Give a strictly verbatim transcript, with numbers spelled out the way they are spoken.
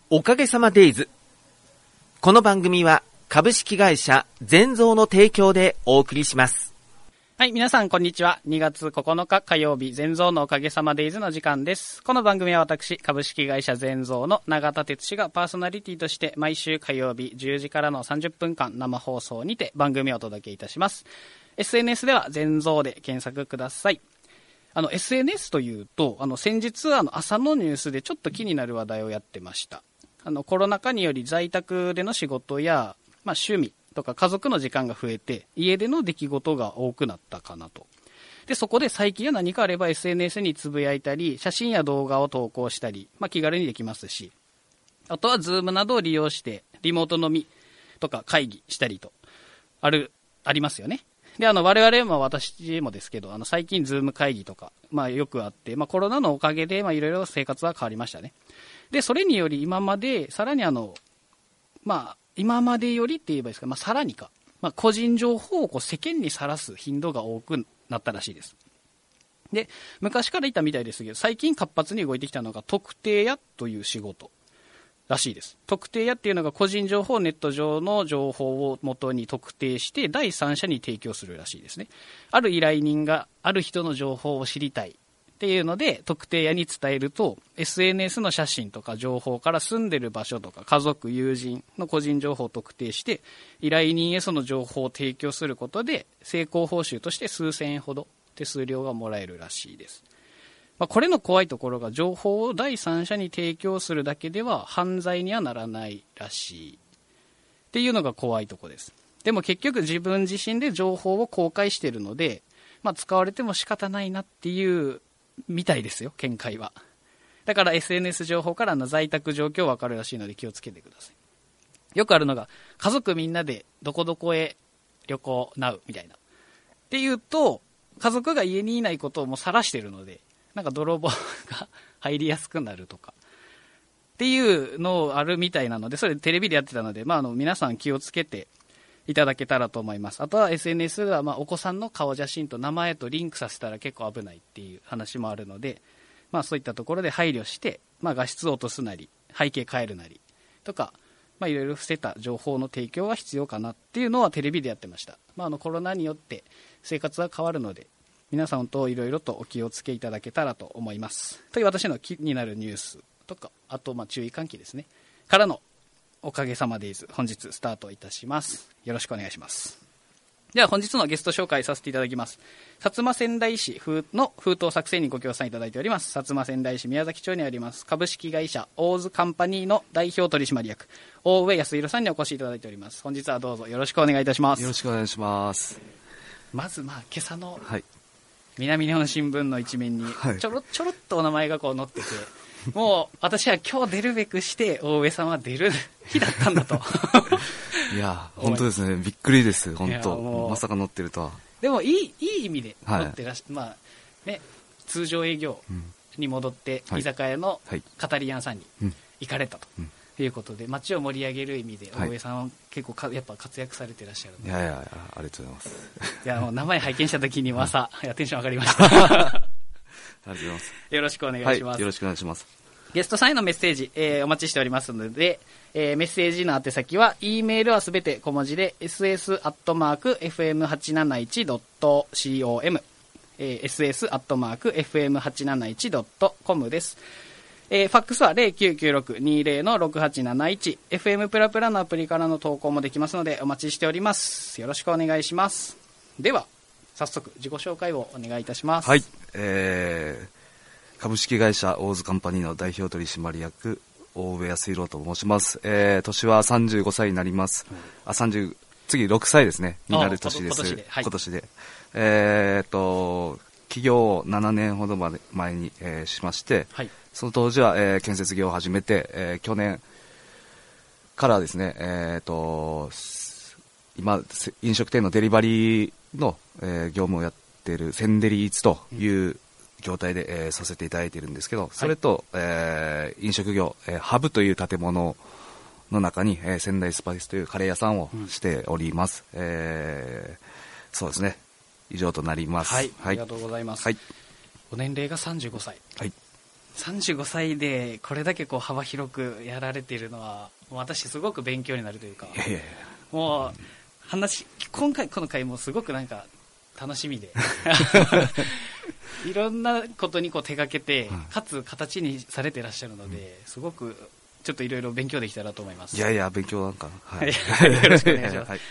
おかげさまデイズ。この番組は株式会社全蔵の提供でお送りします。 はい、皆さんこんにちは。にがつここのか火曜日、全蔵のおかげさまデイズの時間です。この番組は私、株式会社全蔵の永田哲司がパーソナリティとして毎週火曜日じゅうじからのさんじゅっぷんかん生放送にて番組をお届けいたします。エスエヌエス では全蔵で検索ください。あの エスエヌエス というと、あの先日あの朝のニュースでちょっと気になる話題をやってました。あのコロナ禍により在宅での仕事や、まあ、趣味とか家族の時間が増えて家での出来事が多くなったかなと。でそこで最近は何かあれば エスエヌエス につぶやいたり写真や動画を投稿したり、まあ、気軽にできますし、あとは Zoom などを利用してリモート飲みとか会議したりとあるありますよね。であの我々も私もですけど、あの最近 Zoom 会議とか、まあ、よくあって、まあ、コロナのおかげでいろいろ生活は変わりましたね。でそれにより今までさらにあのまあ今までよりって言えばいいですか、まあ、さらにか、まあ、個人情報をこう世間にさらす頻度が多くなったらしいです。で昔から言ったみたいですけど、最近活発に動いてきたのが特定屋という仕事らしいです。特定屋っていうのが個人情報、ネット上の情報を元に特定して第三者に提供するらしいですね。ある依頼人がある人の情報を知りたいっていうので特定屋に伝えると エスエヌエス の写真とか情報から住んでる場所とか家族友人の個人情報を特定して依頼人へその情報を提供することで成功報酬として数千円ほど手数料がもらえるらしいです。まあ、これの怖いところが情報を第三者に提供するだけでは犯罪にはならないらしいっていうのが怖いところです。でも結局自分自身で情報を公開しているので、まあ、使われても仕方ないなっていうみたいですよ、見解は。だから エスエヌエス 情報からの在宅状況分かるらしいので気をつけてください。よくあるのが家族みんなでどこどこへ旅行なうみたいなっていうと、家族が家にいないことをもう晒してるのでなんか泥棒が入りやすくなるとかっていうのあるみたいなので、それテレビでやってたので、まあ、あの皆さん気をつけていただけたらと思います。あとは エスエヌエス はまあお子さんの顔写真と名前とリンクさせたら結構危ないっていう話もあるので、まあ、そういったところで配慮して、まあ、画質を落とすなり背景変えるなりとか、まあ、いろいろ伏せた情報の提供は必要かなっていうのはテレビでやってました。まあ、あのコロナによって生活は変わるので皆さんといろいろとお気をつけいただけたらと思います。という私の気になるニュースとか、あとまあ注意喚起ですねからのおかげさまデイズ、本日スタートいたします。よろしくお願いします。では本日のゲスト紹介させていただきます。薩摩川内市の封筒作成にご協賛いただいております、薩摩川内市宮崎町にあります株式会社大津カンパニーの代表取締役大上康弘さんにお越しいただいております。本日はどうぞよろしくお願いいたします。 よろしくお願いします。 まずまあ今朝の、 はい、 南日本新聞の一面にちょろちょろっとお名前がこう載ってて、もう私は今日出るべくして大上さんは出る日だったんだといや本当ですね、びっくりです。本当まさか載ってるとは。でもいい、いい意味で載ってらっしゃ、はい、まあね、通常営業に戻って居酒屋のカタリアンさんに行かれたと、はいはい、ということで街を盛り上げる意味で大上さんは結構かやっぱ活躍されてらっしゃるので、 いやいやいやありがとうございます。 いやもう名前拝見した時にも朝、いやテンション上がりましたありがとうございます。 よろしくお願いします、 はい、よろしくお願いします。 ゲストさんへのメッセージ、えー、お待ちしておりますので、えー、メッセージの宛先は E メールはすべて小文字で エスエス アットマーク エフエムはちなないち ドット コム、えー、エスエス アットマーク エフエムはちなないち ドット コム です。えー、ファックスは ゼロきゅうきゅうろく にゼロのろくはちなないち、 エフエム プラプラのアプリからの投稿もできますのでお待ちしております。よろしくお願いします。では早速自己紹介をお願いいたします。 はい、えー株式会社大津カンパニーの代表取締役大上康弘と申します。えー、年はさんじゅうごさいになります、うん、あさんじゅう次ろくさいですねになる年です。今年で、はい、今年でえー、っと起業をななねんほど前に、えー、しまして、はい、その当時は、えー、建設業を始めて、えー、去年からですね、えー、っと今飲食店のデリバリーの、えー、業務をやっているセンデリーイーツという、うん業態で、えー、させていただいているんですけど、それと、はい、えー、飲食業、えー、ハブという建物の中に、えー、仙台スパイスというカレー屋さんをしております、うんえー、そうですね以上となります。 はい、はい、ありがとうございます、 はい、 お年齢がさんじゅうごさい、 はい、 さんじゅうごさいでこれだけこう幅広くやられているのは、もう私すごく勉強になるというか、 いやいやいやもう話、今回この回もすごくなんか楽しみで、いろんなことにこう手がけて、かつ形にされていらっしゃるので、すごくちょっといろいろ勉強できたらと思います。 いやいや、勉強なんかな。はい。 よろしくお願いします。 はい、